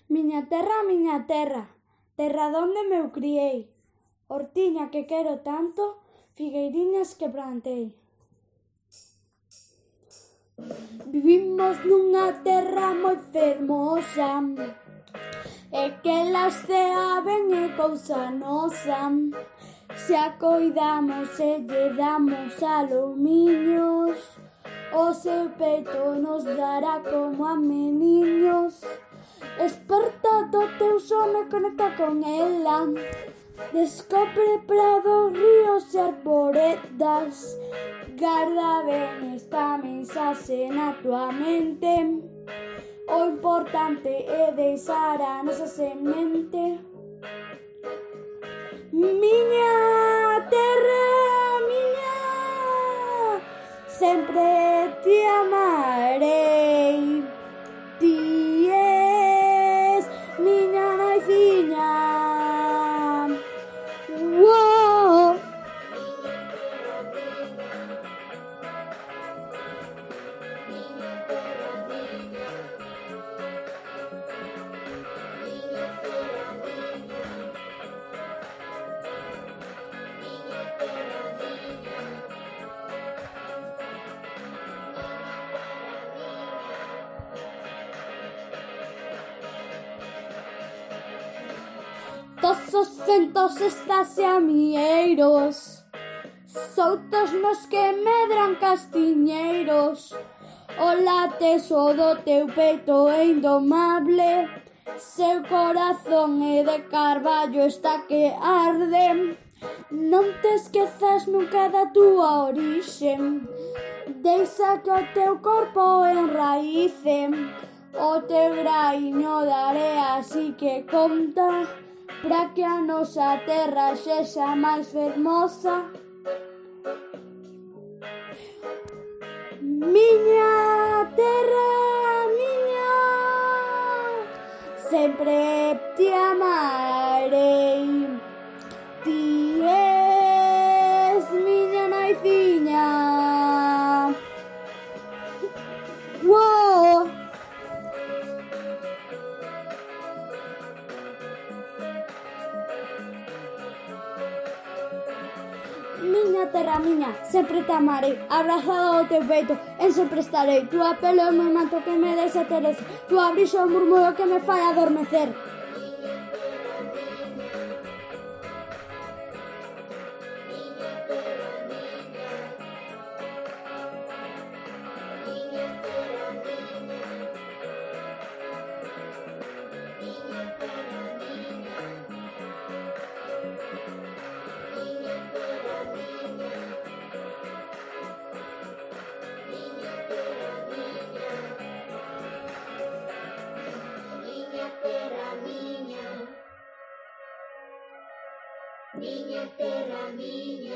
Miña terra, terra donde me criei, hortiña que quero tanto, figueiriñas que plantei. Vivimos nunha terra moi fermosa, e que lastea ben é cousa nosa. Se a coidamos e lle damos alumiños, o seu peito nos dará como a meniños. Esperta do teu sono e conecta con ela, descobre prados, ríos e arboredas. Garda ben esta mensaxe na tua mente, o importante é deixar a nosa semente. Miña terra, miña, sempre te amarei. Ti és miña naiciña. Wow. Todos os ventos estasiamieiros, soltos nos que medran castiñeiros. O lateso do teu peito é indomable, seu corazón é de carballo, está que arde. Non te esquezas nunca da túa orixe, deixa que o teu corpo enraíce o teu graiño de area, así que conta pra que a nosa terra sexa máis fermosa. Miña terra, miña, sempre te amarei. Ti és miña naiciña. Wow. Miña terra, miña, sempre te amarei, abrazada ao teu peito, en sempre estarei. Túa pele é o meu manto que me deixa terecer, túa brisa é o murmuro que me fai adormecer. Miña terra, miña.